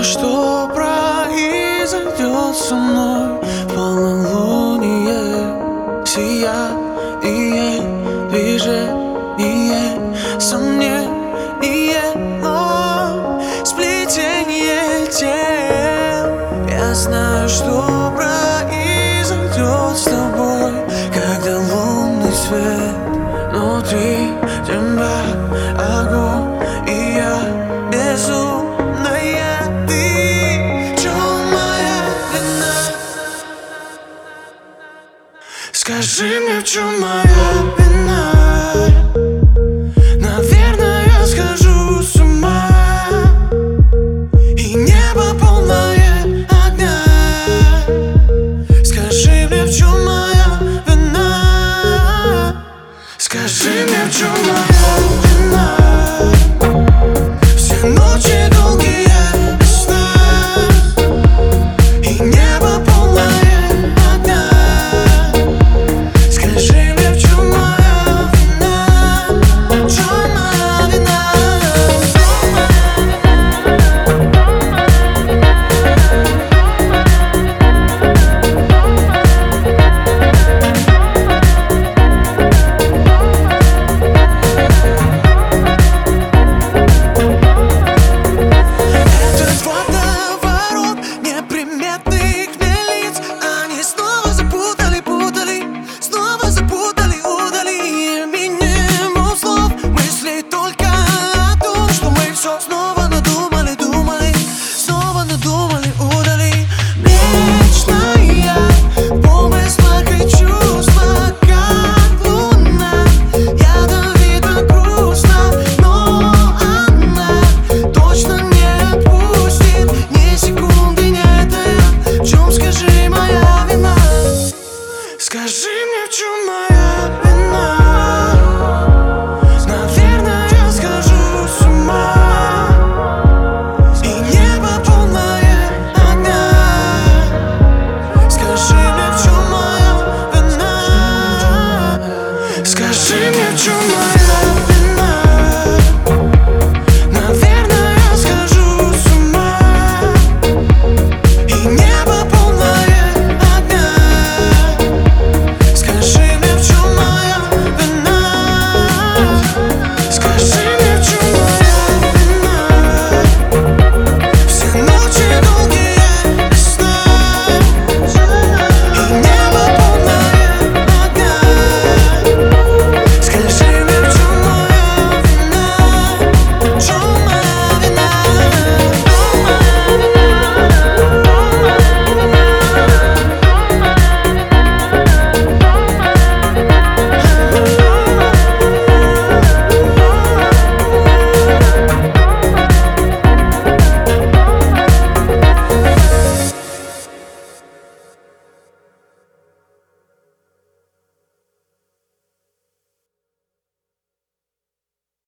знаю, что произойдет со мной в полнолуние. Сияние, движение, сомнение, но сплетение тел. Я знаю, что произойдет с тобой, когда лунный свет внутри тебя, огонь, и я безумная. Ты, в чем моя вина? Скажи мне, в чем моя вина? Наверное, я схожу с ума, и небо полное огня. Скажи мне, в чем моя